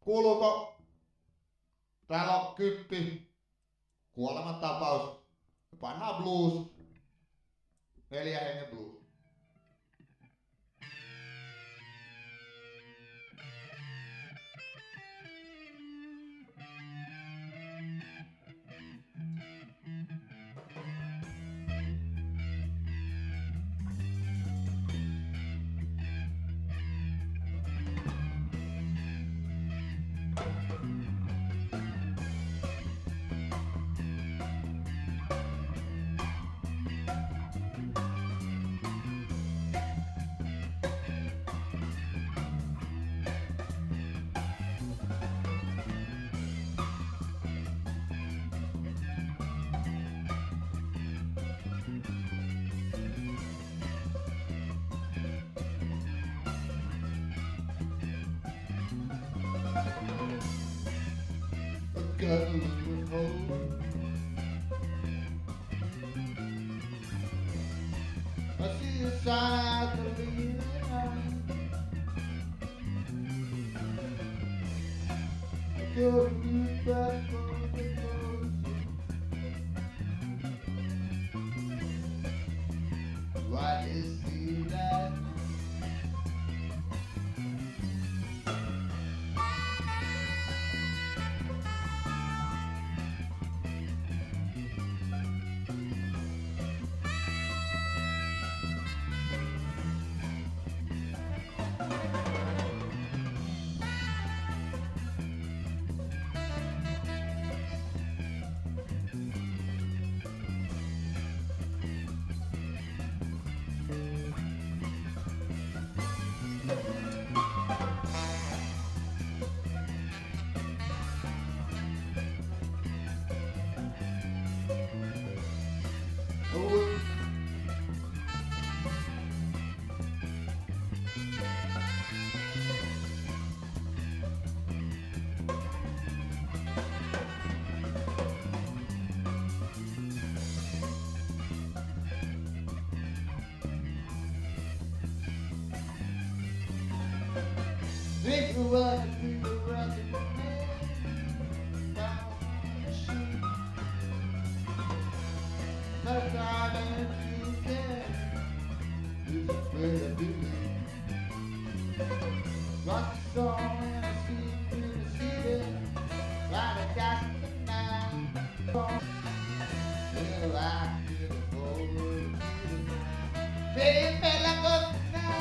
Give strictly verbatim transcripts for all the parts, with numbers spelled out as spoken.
Kuuluuko? Täällä on kyppi. Kuolemantapaus. Pannaan blues. Neljä hengen blues. Got a little hole. I see a sign of the leaving line. I go to move back on the road. Why is he that? Think you wanna be the running man down the street. Sometimes you can lose a way to believe. Rock the song and I see through the city like a gas in the night. Well, I feel the whole baby, like a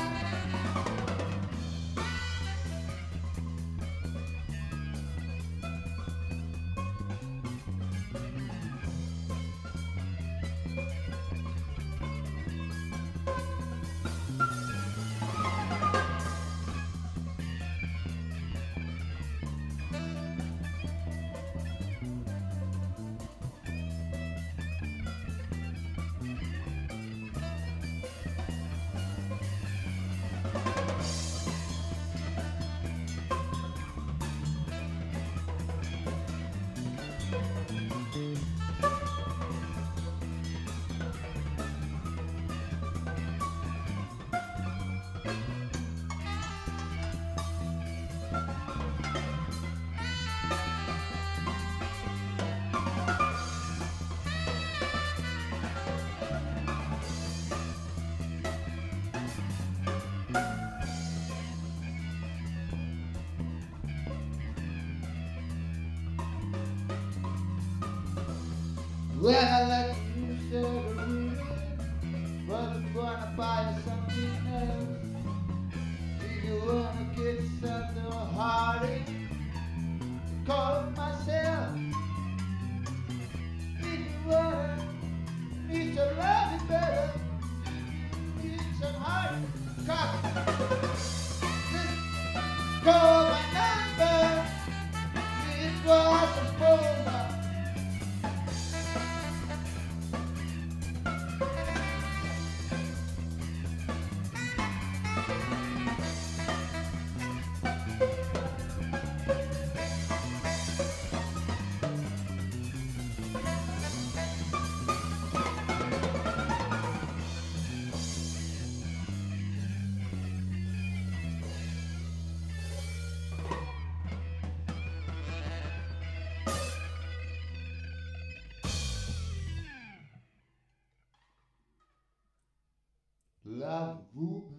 well, I like you said a reading, but I'm gonna buy you something else. Do you wanna get something hardy? Call it myself. Do you wanna need to love it better? Need some hard coffee. Just call my number. It was a phone. Lavez-vous.